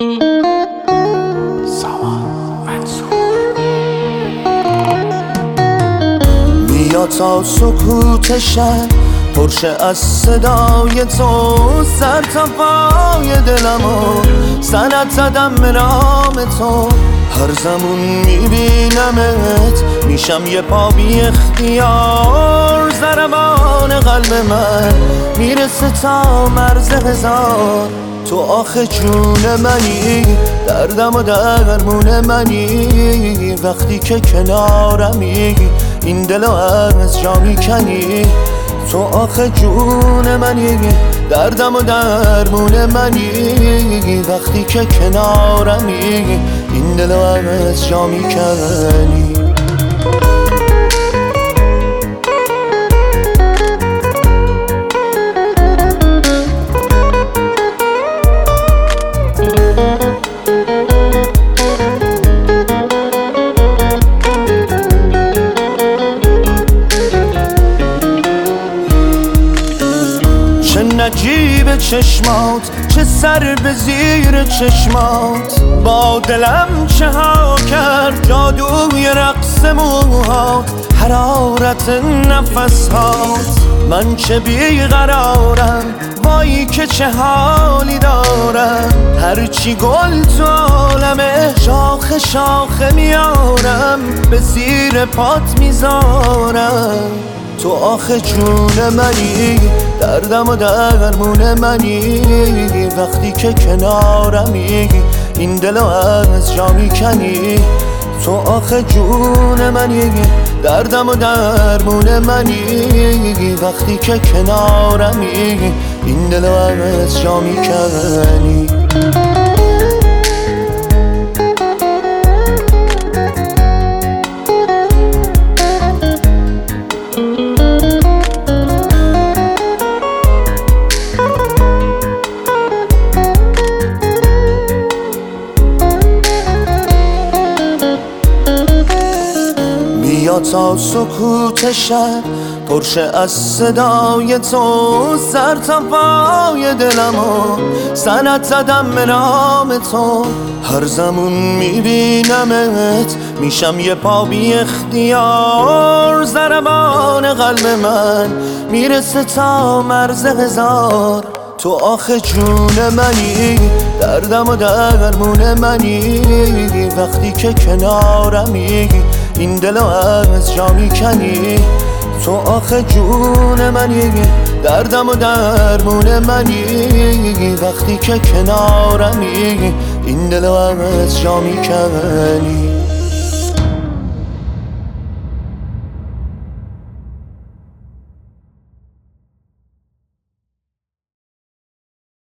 میاد تا سکوت شب پرشه از صدای تو، سر تا پای دلمو سند زدم به نام تو. هر زمان میبینمت میشم یه پا بی اختیار، ضربان قلب من میرسه تا مرز هزار. تو آخه جون منی، دردم و درمون منی، وقتی که کنارمی این دلو از جا میکنی. تو آخه جون منی، دردم و درمون منی، وقتی که کنارمی این دلو از جا میکنی. چه نجیب چشمات، چه سر به زیر چشمات، با دلم چه ها کرد جادوی رقص موهات، حرارت نفسهات. من چه بیقرارم، وای که چه حالی دارم، هرچی گل تو عالمه شاخه شاخه میارم، به زیر پات میذارم. تو آخه جون منی، دردم و درمون منی، وقتی که کنارمی این دلو از جا میکنی. تو آخه جون منی، دردم و درمون منی، وقتی که کنارمی این دلو از جا میکنی. میاد تا سکوت شب پرشه از صدای تو، سر تا پای دلمو سند زدم به نام تو. هر زمان میبینمت میشم یه پا بی اختیار، ضربان قلب من میرسه تا مرز هزار. تو آخه جون منی، دردم و درمون منی، وقتی که کنارمی این دلو از جا میکنی. تو آخه جون منی، دردم و درمون منی، وقتی که کنارمی این دلو از جا میکنی.